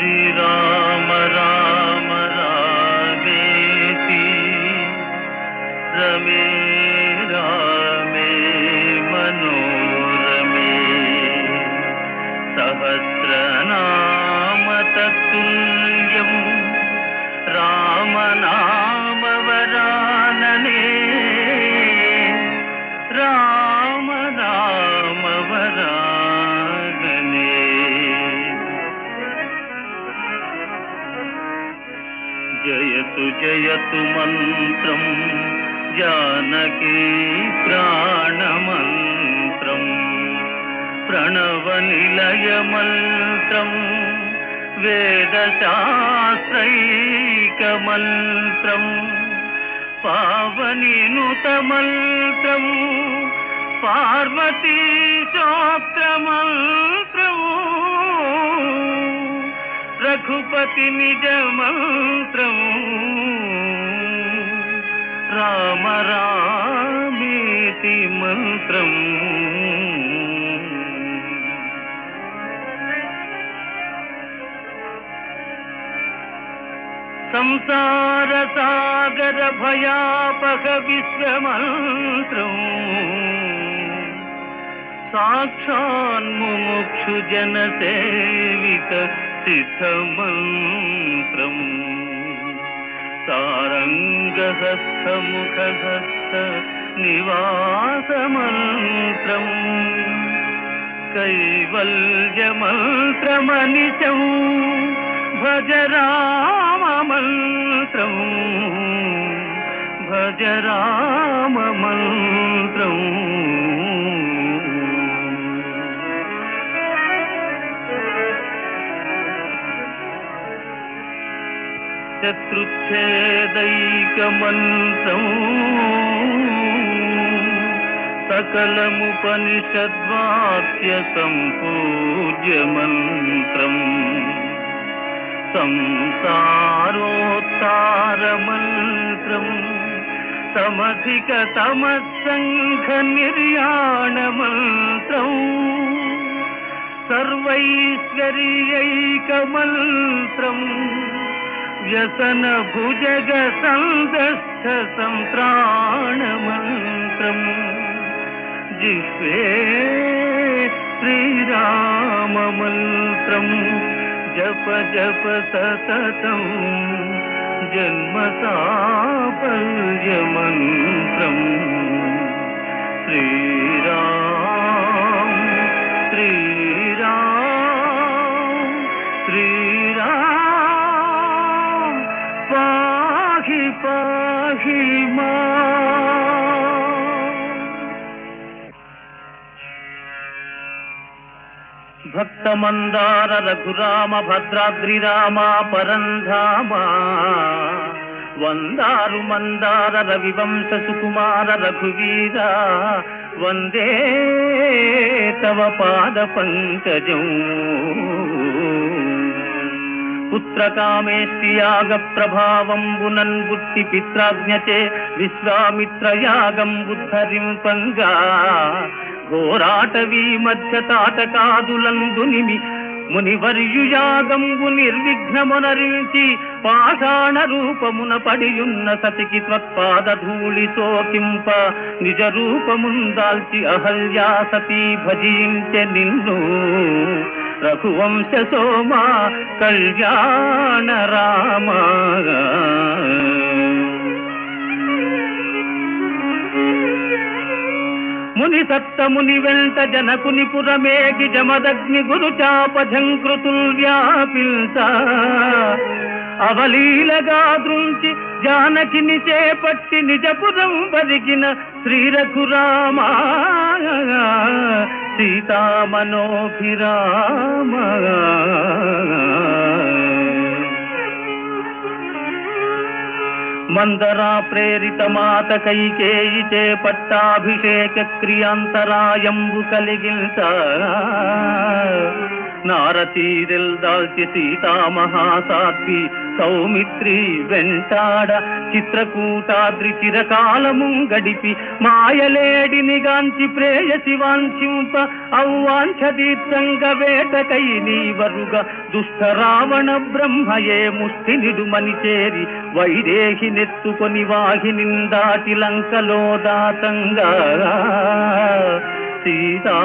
శ్రీరామ రామ రామేతి రమే రామే మనోరమే సహస్రనామ తత్తుల్యం రామనామవరాననే రామనామవరాననే జయతు జయతు మంత్రం జానకీ ప్రాణమంత్రం ప్రణవనిలయమంత్రం వేదశాస్త్రైకమంత్రం పావనినుతమంత్రం పార్వతీ స్తోత్రమంత్రం రఘుపతి నిజ మంత్రం రామ రామేతి మంత్రం సంసార సాగర భయాపక విశ్వమంత్రం సాక్షాన్ముముక్షు జన సేవిత సిద్ధమంత్రం సారంగహస్తముఖహస్త నివాసమంత్రం కైవల్యమంత్రమనిశం భజ రామమంత్రం భజ రామమంత్రం శత్రుచ్ఛేదైకమంత్రం సకలముపనిషద్వాక్య సంపూజ్యమంత్రం సంసారోత్తారమంత్రం సమధిక తమస్సంఘ నిర్యాణమంత్రం సర్వైశ్వర్యైకమంత్రం వ్యసన భుజగ సందష్ట సంత్రాణమంత్రం జిహ్వే శ్రీరామమంత్రం జప జప సతతం జన్మ సాఫల్యమంత్రం శ్రీరామ్ శ్రీరామ్ శ్రీరామ్ పాహి పాహి మా భక్తమందార రఘురామ భద్రాద్రి రామ పరంధామ వందారు మందార రవివంశ సుకుమార రఘువీర వందే తవ పాద పంకజం పుత్రకామేష్టియాగ ప్రభావంబునన్ బుట్టి పిత్రాజ్ఞచే విశ్వామిత్రయాగం బుద్ధరింపంగా ఘోరాటవీ మధ్య తాటకాదులందునిమి మునివర్యుయాగంబు నిర్విఘ్నమునరించి పాషాణ రూపమున పడియున్న సతికి త్వత్పాద ధూళి సోకింప నిజ రూపముందాల్చి అహల్యా సతీ భజించె నిన్ను రఘువంశ సోమా కళ్యాణ రామ ముని సత్తముని వెంట జనకుని పురమేగి జమదగ్ని గురు చాపఝంకృతుల్ వ్యాపిల్త అవలీలగా దృంచి జానకిని చేపట్టి నిజపురం బరిగిన శ్రీరఘురామ సీతామనోభిరామ మందరా ప్రేరిత మాత కైకేయి చే పట్టాభిషేక క్రియాంతరాయంబు కలిగిల్త నారతీరిల్ దాల్చి సీతా మహాసాధ్వి సౌమిత్రి వెంటాడ చిత్రకూటాద్రి చిరకాలము గడిపి మాయలేడిని గాంచి ప్రేయసి వాంఛింప ఔవాంఛ తీర్థంగ వేటకై నీవరుగా దుష్ట రావణ బ్రహ్మయే ముష్టి నిడుమని చేరి వైదేహి నెత్తుకొని వాహిని దాటి లంకలో దాతంగా సీతా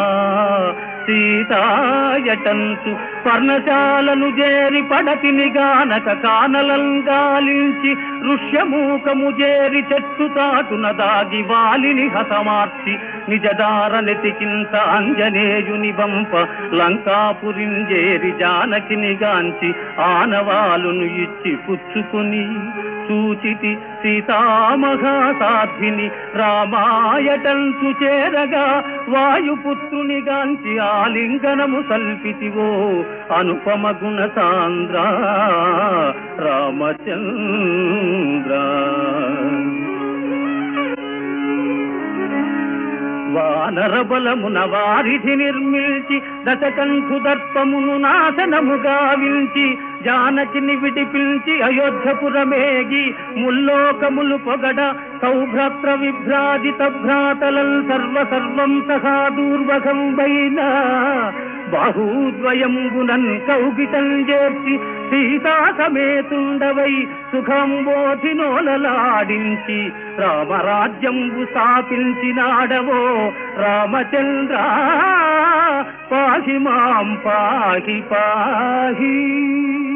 సీతాయటంతు పర్ణశాలను చేరి పడతిని గానక కానలంగాలించి ఋష్యమూకము చేరి చెట్టు చాటున దాగి వాలిని హతమార్చి నిజదార నెతికింత అంజనేయుని బంప లంకాపురింజేరి జానకిని గాంచి ఆనవాలును ఇచ్చి పుచ్చుకుని సూచితి సీతామహాసాధ్విని రామాయటంతు చేరగా వాయుపుత్రుని గాంచి ఆలింగనము సల్పితివో అనుపమ గుణ సాంద్ర రామచంద్ర. వానర బలమున వారిధి నిర్మిల్చి దశకంఠు దర్పమును నాశనము గావించి జానకిని విడిపిల్చి అయోధ్యపురమేగి ముల్లోకములు పొగడ సౌభ్రాత్ర విభ్రాజిత భ్రాతలల్ సర్వం సహా దూర్వగం వైన బాహూద్వయంబునన్ కౌగిటం చేర్చి సీతా సమేతుండవై సుఖంబోధినోలలాడించి రామరాజ్యంబు స్థాపించినాడవో రామచంద్ర పాహి మాం పాహి పాహి.